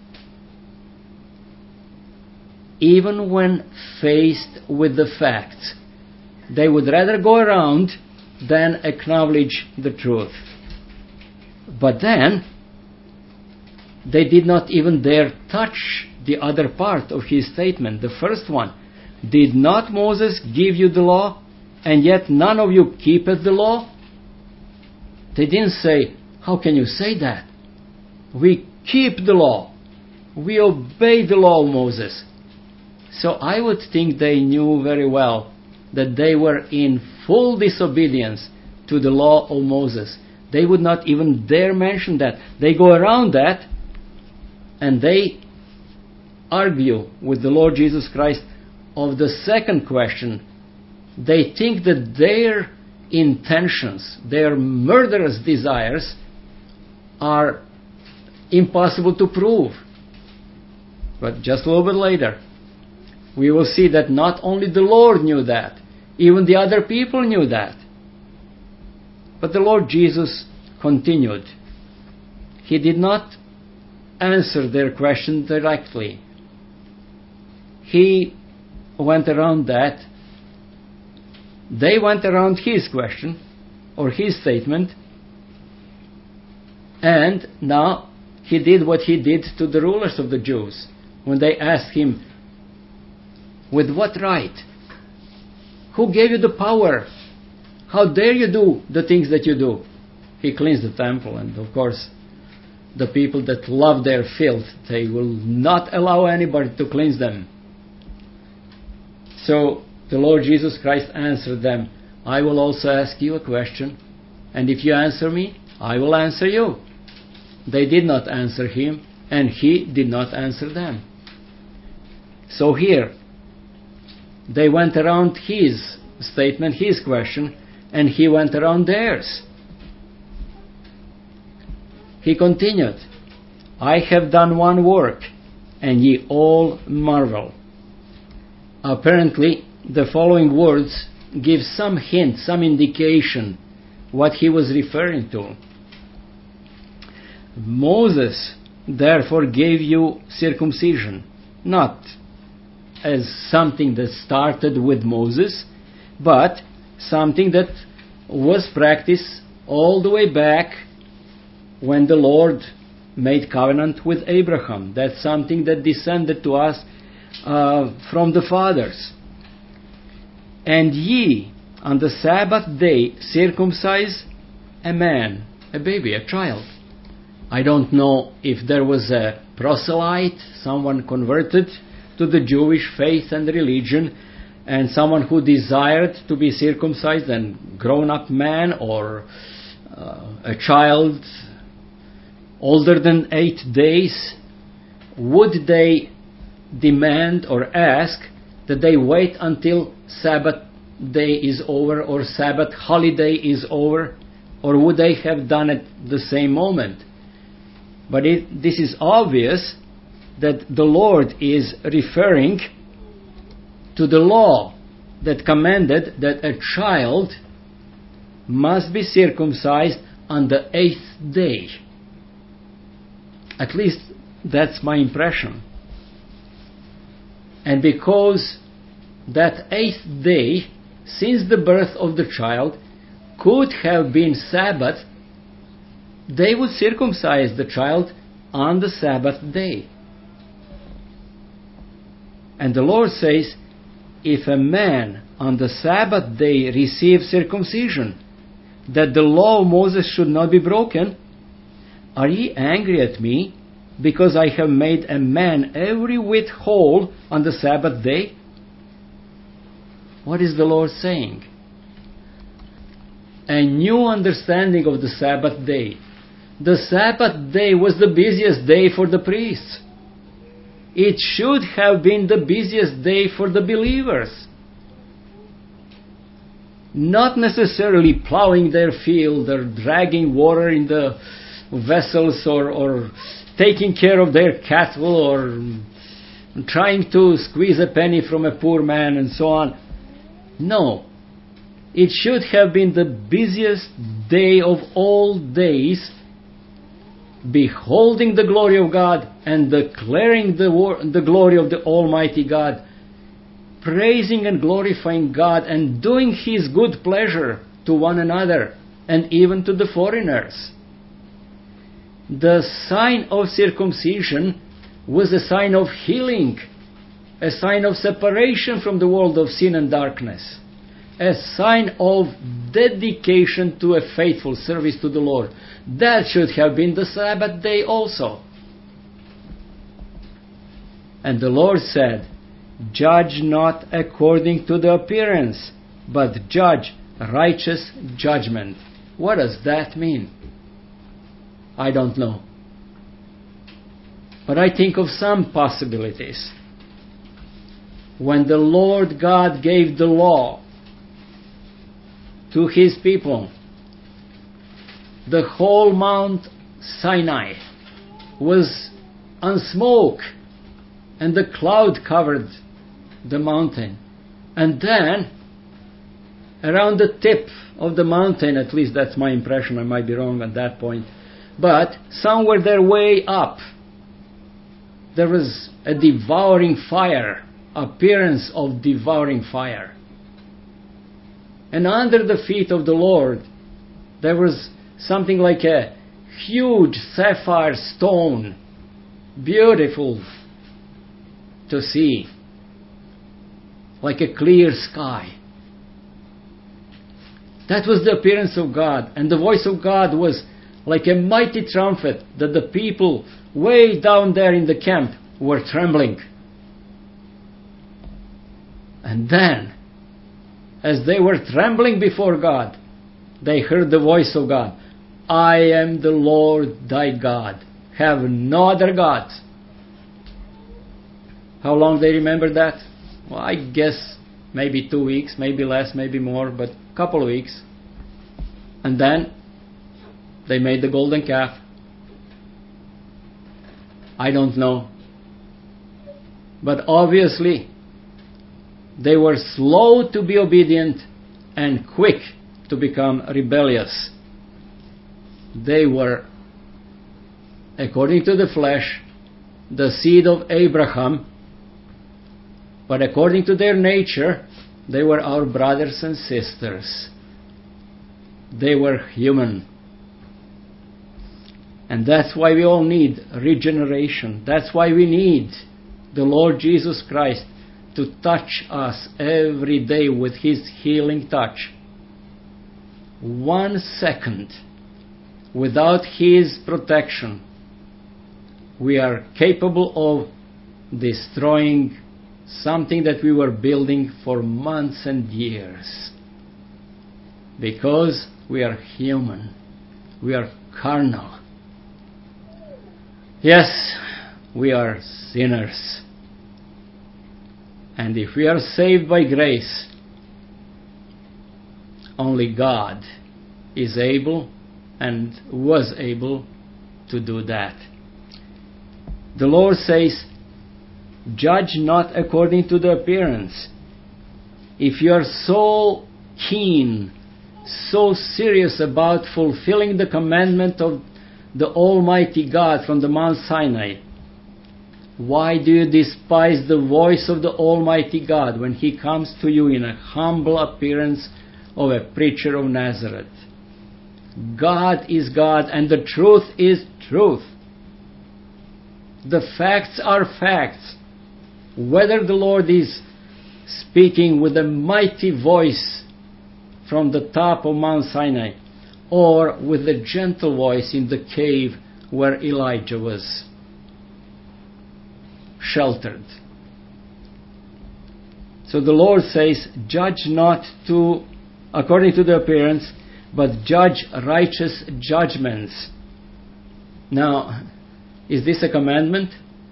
Even when faced with the facts, they would rather go around than acknowledge the truth. But then, they did not even dare touch the other part of his statement, the first one. Did not Moses give you the law, and yet none of you keepeth the law? They didn't say, how can you say that? We keep the law. We obey the law of Moses. So I would think they knew very well that they were in full disobedience to the law of Moses. They would not even dare mention that. They go around that and they argue with the Lord Jesus Christ of the second question. They think that their intentions, their murderous desires, are impossible to prove. But just a little bit later, we will see that not only the Lord knew that, even the other people knew that. But the Lord Jesus continued. He did not answer their question directly. He went around that. They went around his question or his statement, and now he did what he did to the rulers of the Jews when they asked him, with what right? Who gave you the power? How dare you do the things that you do? He cleansed the temple, and of course the people that love their filth, they will not allow anybody to cleanse them. So the Lord Jesus Christ answered them, I will also ask you a question, and if you answer me, I will answer you. They did not answer him, and he did not answer them. So here, they went around his statement, his question, and he went around theirs. He continued, I have done one work, and ye all marvel. Apparently, the following words give some hint, some indication what he was referring to. Moses therefore gave you circumcision, not as something that started with Moses, but something that was practiced all the way back when the Lord made covenant with Abraham. That's something that descended to us uh, from the fathers. And ye on the Sabbath day circumcise a man, a baby, a child. I don't know if there was a proselyte, someone converted to the Jewish faith and religion, and someone who desired to be circumcised, and grown-up man or uh, a child older than eight days, would they demand or ask that they wait until Sabbath day is over or Sabbath holiday is over, or would they have done it the same moment? But it, this is obvious that the Lord is referring to the law that commanded that a child must be circumcised on the eighth day. At least that's my impression. And because that eighth day, since the birth of the child, could have been Sabbath, they would circumcise the child on the Sabbath day. And the Lord says, if a man on the Sabbath day receives circumcision, that the law of Moses should not be broken, are ye angry at me, because I have made a man every whit whole on the Sabbath day? What is the Lord saying? A new understanding of the Sabbath day. The Sabbath day was the busiest day for the priests. It should have been the busiest day for the believers. Not necessarily plowing their field or dragging water in the vessels or, or taking care of their cattle or trying to squeeze a penny from a poor man and so on. No. It should have been the busiest day of all days, beholding the glory of God and declaring the, wor- the glory of the Almighty God, praising and glorifying God and doing His good pleasure to one another and even to the foreigners. The sign of circumcision was a sign of healing, a sign of separation from the world of sin and darkness, a sign of dedication to a faithful service to the Lord. That should have been the Sabbath day also. And the Lord said, judge not according to the appearance, but judge righteous judgment. What does that mean? I don't know. But I think of some possibilities. When the Lord God gave the law to His people, the whole Mount Sinai was on smoke, and the cloud covered the mountain. And then, around the tip of the mountain, at least that's my impression, I might be wrong at that point, but somewhere there way up, there was a devouring fire, appearance of devouring fire. And under the feet of the Lord, there was something like a huge sapphire stone, beautiful to see, like a clear sky. That was the appearance of God, and the voice of God was like a mighty trumpet that the people way down there in the camp were trembling. And then, as they were trembling before God, they heard the voice of God. I am the Lord thy God. Have no other gods. How long they remember that? Well, I guess maybe two weeks, maybe less, maybe more, but a couple of weeks. And then they made the golden calf. I don't know. But obviously, they were slow to be obedient and quick to become rebellious. They were, according to the flesh, the seed of Abraham, but according to their nature, they were our brothers and sisters. They were human. And that's why we all need regeneration. That's why we need the Lord Jesus Christ to touch us every day with His healing touch. One second without His protection, we are capable of destroying something that we were building for months and years. Because we are human. We are carnal. Yes, we are sinners. And if we are saved by grace, only God is able and was able to do that. The Lord says, judge not according to the appearance. If you are so keen, so serious about fulfilling the commandment of the Almighty God from the Mount Sinai, why do you despise the voice of the Almighty God when He comes to you in a humble appearance of a preacher of Nazareth? God is God and the truth is truth. The facts are facts. Whether the Lord is speaking with a mighty voice from the top of Mount Sinai or with a gentle voice in the cave where Elijah was sheltered. So the Lord says, judge not to according to the appearance, but judge righteous judgments. Now, is this a commandment?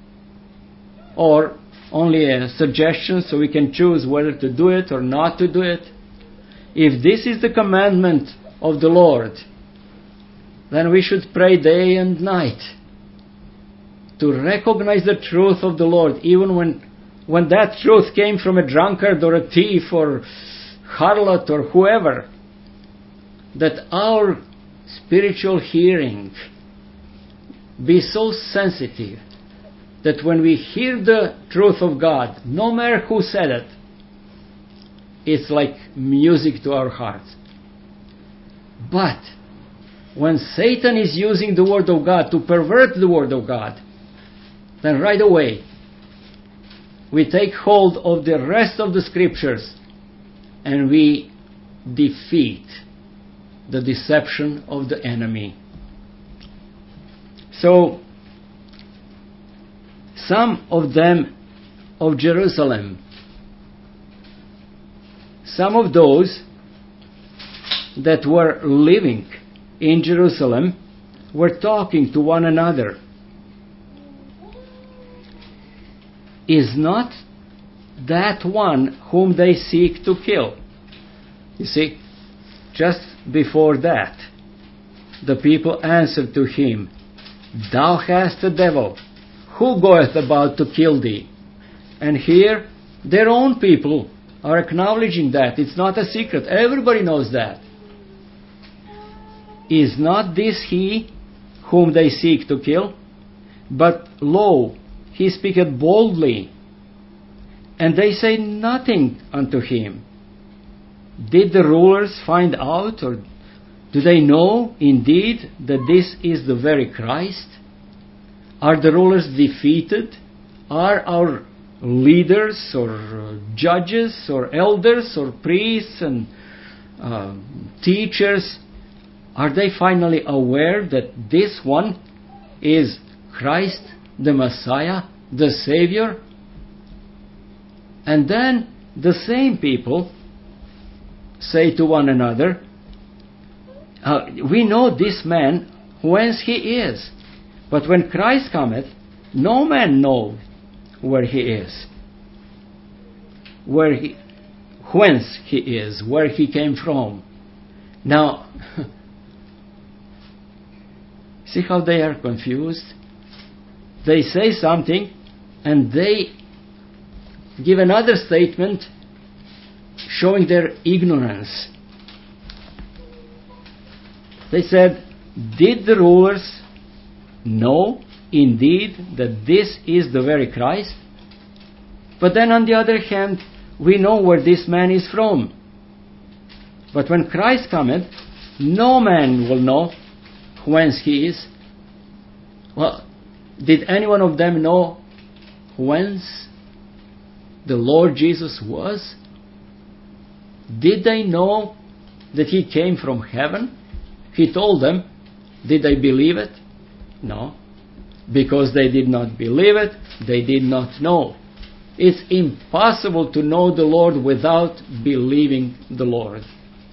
Or only a suggestion so we can choose whether to do it or not to do it? If this is the commandment of the Lord, then we should pray day and night to recognize the truth of the Lord, even when, when that truth came from a drunkard or a thief or harlot or whoever, that our spiritual hearing be so sensitive that when we hear the truth of God, no matter who said it, it's like music to our hearts. But when Satan is using the Word of God to pervert the Word of God, then right away we take hold of the rest of the Scriptures and we defeat the deception of the enemy. So, some of them of Jerusalem, some of those that were living in Jerusalem were talking to one another. Is not that one whom they seek to kill? You see, just before that, the people answered to him, Thou hast a devil. Who goeth about to kill thee? And here, their own people are acknowledging that. It's not a secret. Everybody knows that. Is not this he whom they seek to kill? But lo, he speaketh boldly, and they say nothing unto him. Did the rulers find out, or do they know indeed that this is the very Christ? Are the rulers defeated? Are our leaders or judges or elders or priests and uh, teachers, are they finally aware that this one is Christ, the Messiah, the Savior? And then the same people say to one another, Uh, we know this man whence he is. But when Christ cometh, no man knows where he is, where he, whence he is, where he came from. Now, see how they are confused? They say something and they give another statement showing their ignorance. They said, did the rulers know indeed that this is the very Christ? But then on the other hand, we know where this man is from. But when Christ cometh, no man will know whence he is. Well, did any one of them know whence the Lord Jesus was? Did they know that he came from heaven? He told them. Did they believe it? No. Because they did not believe it, they did not know. It's impossible to know the Lord without believing the Lord.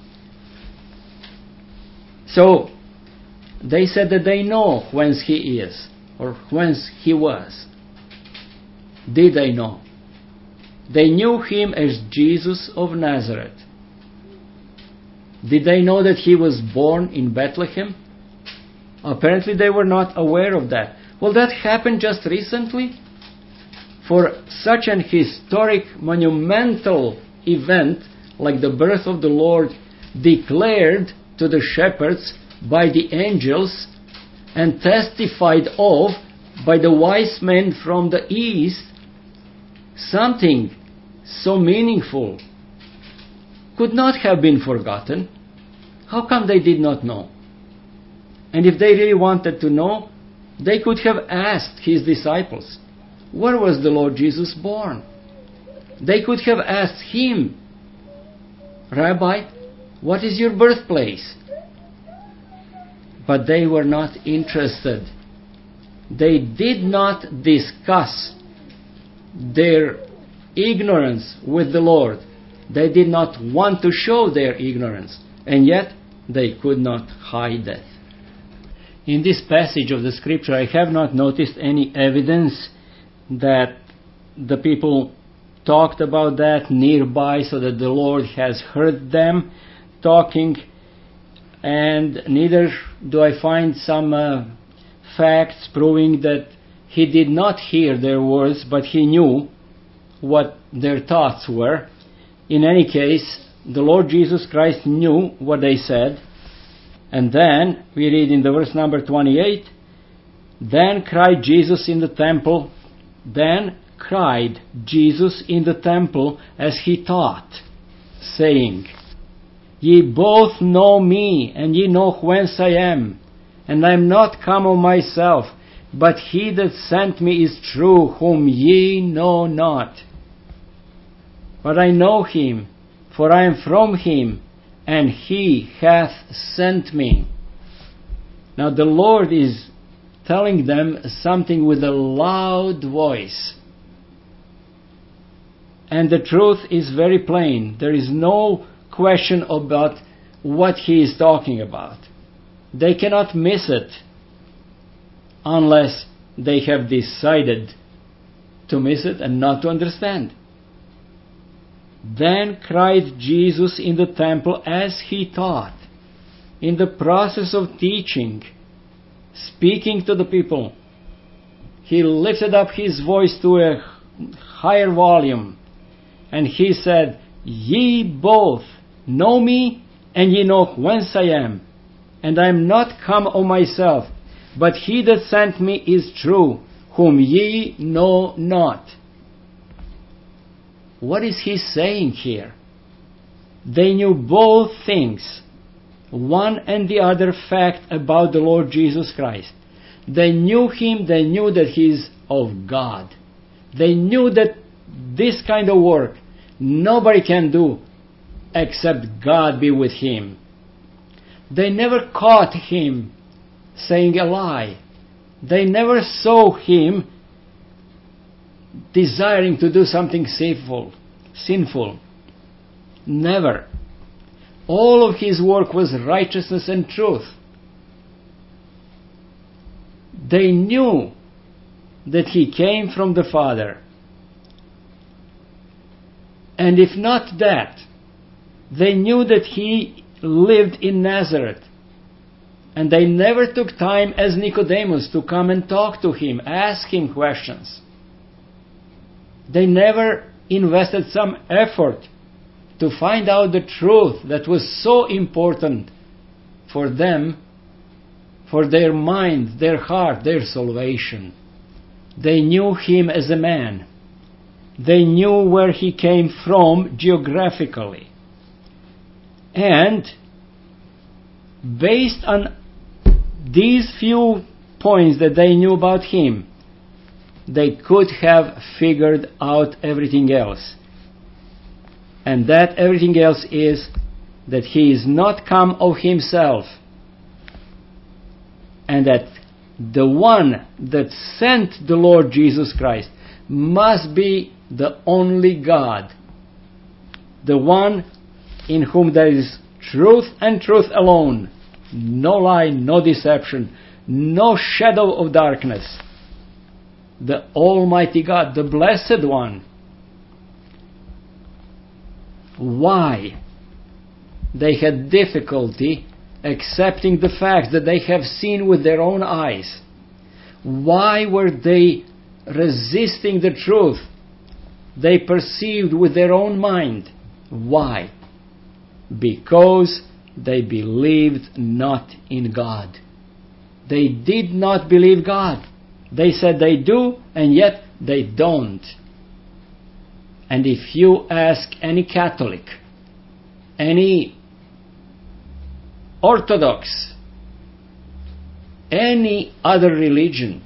So, they said that they know whence he is, or whence he was. Did they know? They knew him as Jesus of Nazareth. Did they know that he was born in Bethlehem? Apparently they were not aware of that. Well, that happened just recently. For such an historic, monumental event like the birth of the Lord, declared to the shepherds by the angels and testified of by the wise men from the east, something so meaningful could not have been forgotten. How come they did not know? And if they really wanted to know, they could have asked his disciples, where was the Lord Jesus born? They could have asked him, Rabbi, what is your birthplace? But they were not interested. They did not discuss their ignorance with the Lord. They did not want to show their ignorance, and yet they could not hide it. In this passage of the scripture, I have not noticed any evidence that the people talked about that nearby, so that the Lord has heard them talking, and neither do I find some uh, facts proving that he did not hear their words, but he knew what their thoughts were. In any case, the Lord Jesus Christ knew what they said. And then, we read in the verse number twenty-eight, Then cried Jesus in the temple, Then cried Jesus in the temple as he taught, saying, Ye both know me, and ye know whence I am, and I am not come of myself, but he that sent me is true, whom ye know not. But I know him, for I am from him, and he hath sent me. Now the Lord is telling them something with a loud voice. And the truth is very plain. There is no question about what he is talking about. They cannot miss it unless they have decided to miss it and not to understand. Then cried Jesus in the temple as he taught, in the process of teaching, speaking to the people. He lifted up his voice to a higher volume, and he said, Ye both know me, and ye know whence I am, and I am not come of myself, but he that sent me is true, whom ye know not. What is he saying here? They knew both things, one and the other fact about the Lord Jesus Christ. They knew him, they knew that he is of God. They knew that this kind of work nobody can do except God be with him. They never caught him saying a lie. They never saw him desiring to do something sinful. Sinful. Never. All of his work was righteousness and truth. They knew that he came from the Father. And if not that, they knew that he lived in Nazareth. And they never took time as Nicodemus to come and talk to him, ask him questions. They never invested some effort to find out the truth that was so important for them, for their mind, their heart, their salvation. They knew him as a man. They knew where he came from geographically. And based on these few points that they knew about him, they could have figured out everything else. And that everything else is that he is not come of himself, and that the one that sent the Lord Jesus Christ must be the only God, the one in whom there is truth and truth alone, no lie, no deception, no shadow of darkness. The Almighty God, the Blessed One. Why they had difficulty accepting the fact that they have seen with their own eyes? Why were they resisting the truth they perceived with their own mind? Why? Because they believed not in God. They did not believe God. They said they do, and yet they don't. And if you ask any Catholic, any Orthodox, any other religion,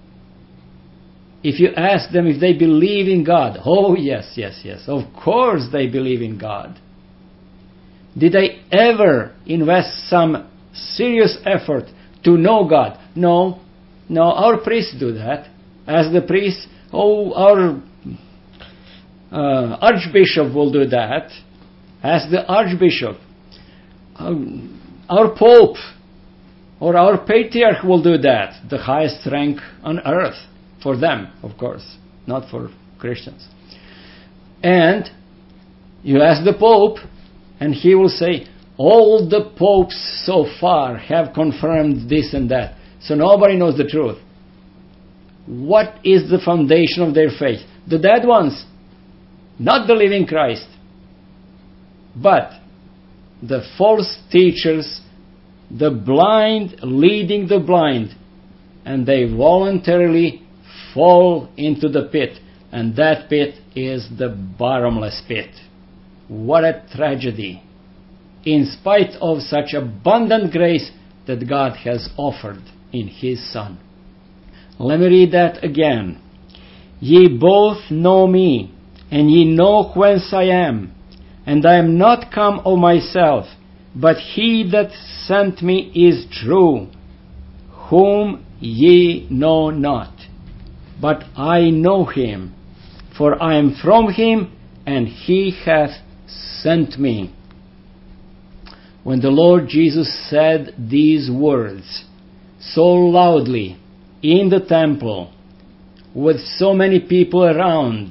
if you ask them if they believe in God, oh yes, yes, yes, of course they believe in God. Did they ever invest some serious effort to know God? No. No, our priests do that. As the priests, oh, our uh, archbishop will do that. As the archbishop, um, our pope or our patriarch will do that. The highest rank on earth for them, of course, not for Christians. And you ask the pope, and he will say, all the popes so far have confirmed this and that. So nobody knows the truth. What is the foundation of their faith? The dead ones, not the living Christ, but the false teachers, the blind leading the blind, and they voluntarily fall into the pit, and that pit is the bottomless pit. What a tragedy, in spite of such abundant grace that God has offered in His Son. Let me read that again. Ye both know me, and ye know whence I am, and I am not come of myself, but he that sent me is true, whom ye know not. But I know him, for I am from him, and he hath sent me. When the Lord Jesus said these words so loudly in the temple, with so many people around,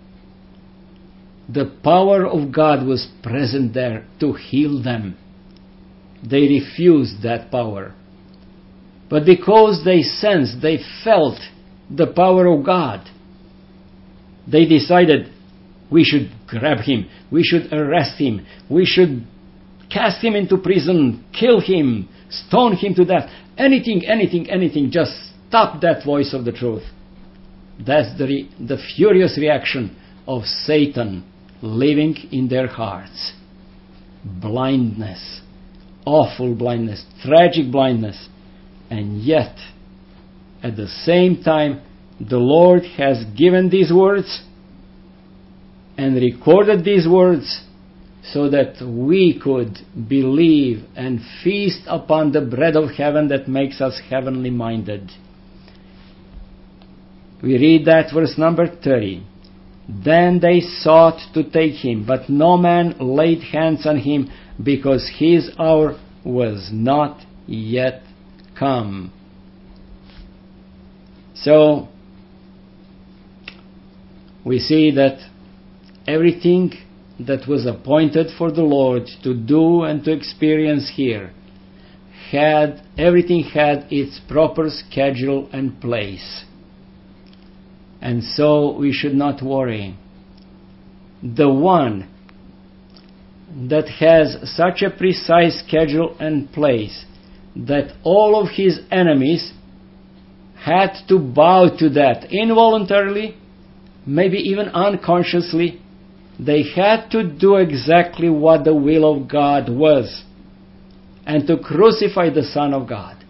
the power of God was present there to heal them. They refused that power. But because they sensed, they felt the power of God, they decided, we should grab him, we should arrest him, we should cast him into prison, kill him, stone him to death. Anything, anything, anything, just stop that voice of the truth. That's the, re- the furious reaction of Satan living in their hearts. Blindness, awful blindness, tragic blindness. And yet, at the same time, the Lord has given these words and recorded these words so that we could believe and feast upon the bread of heaven that makes us heavenly minded. We read that verse number thirty. Then they sought to take him, but no man laid hands on him, because his hour was not yet come. So, we see that everything that was appointed for the Lord to do and to experience here, had everything had its proper schedule and place. And so we should not worry. The one that has such a precise schedule and place that all of his enemies had to bow to that involuntarily, maybe even unconsciously, they had to do exactly what the will of God was, and to crucify the Son of God,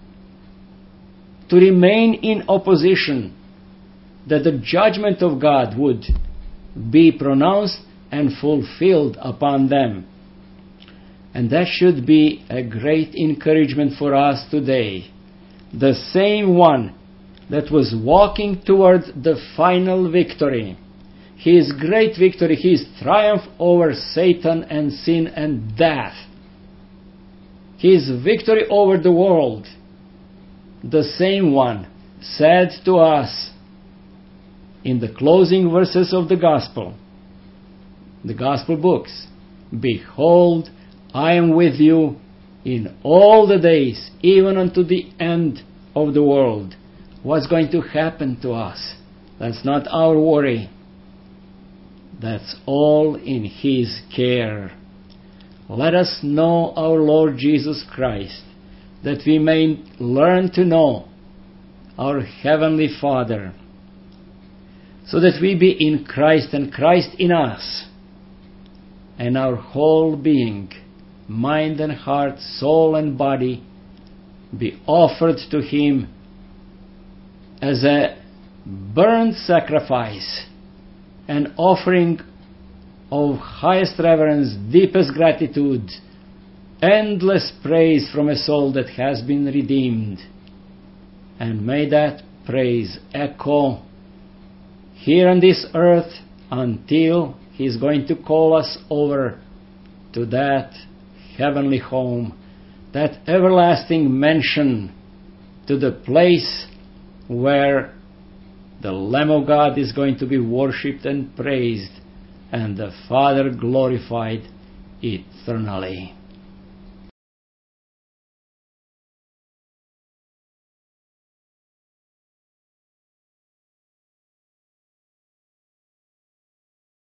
to remain in opposition, that the judgment of God would be pronounced and fulfilled upon them. And that should be a great encouragement for us today. The same one that was walking toward the final victory, his great victory, his triumph over Satan and sin and death, his victory over the world, the same one said to us in the closing verses of the Gospel, the Gospel books, "Behold, I am with you in all the days, even unto the end of the world." What's going to happen to us? That's not our worry. That's all in His care. Let us know our Lord Jesus Christ, that we may learn to know our Heavenly Father, so that we be in Christ and Christ in us, and our whole being, mind and heart, soul and body, be offered to Him as a burnt sacrifice, an offering of highest reverence, deepest gratitude, endless praise from a soul that has been redeemed. And may that praise echo here on this earth until He's going to call us over to that heavenly home, that everlasting mansion, to the place where the Lamb of God is going to be worshipped and praised, and the Father glorified eternally.